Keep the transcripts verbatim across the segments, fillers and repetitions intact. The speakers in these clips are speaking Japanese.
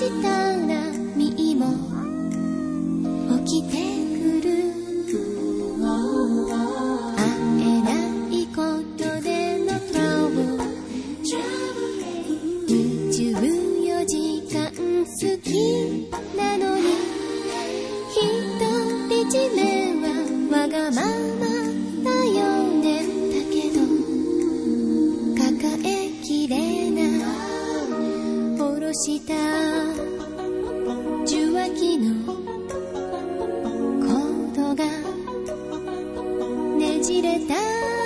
したら身も起きてくる。会えないことでのトラブル、にじゅうよじかん好きなのに独り占めはわがままだよね。だけど抱えきれな下ろした受話器のコードがねじれた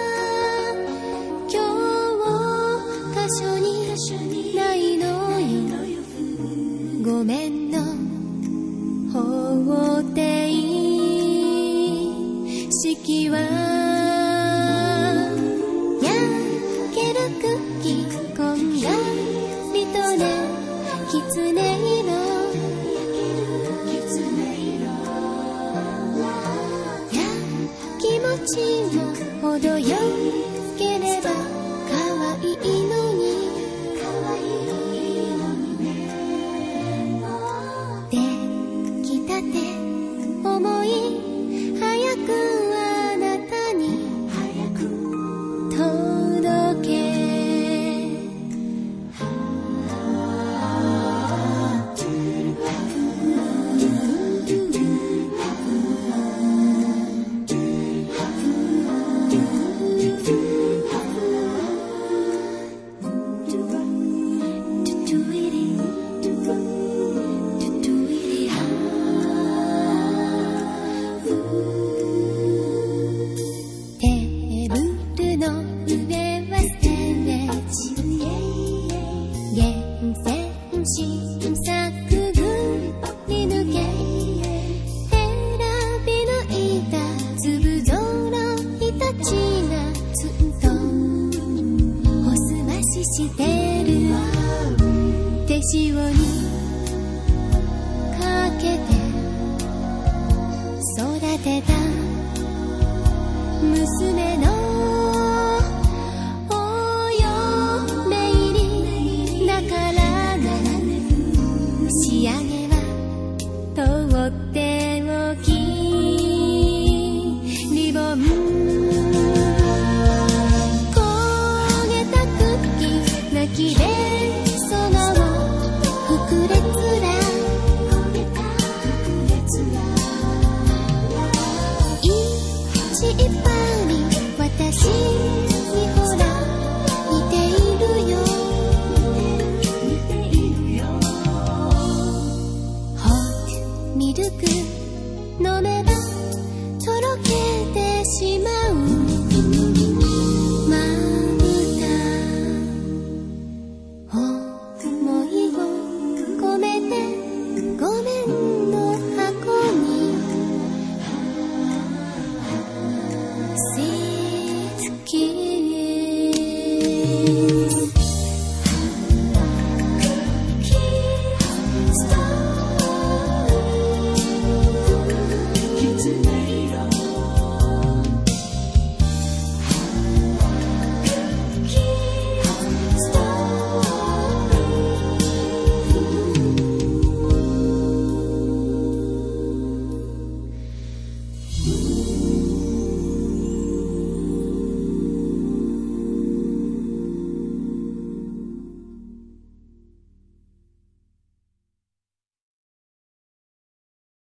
教科書にないのよ。ごめんの法廷式は焼けるクッキーこんがりとね、きつね色や気持ちも程よければ可愛いのに。できたて思い早くあなたに届け。してる手塩にかけて育てた娘の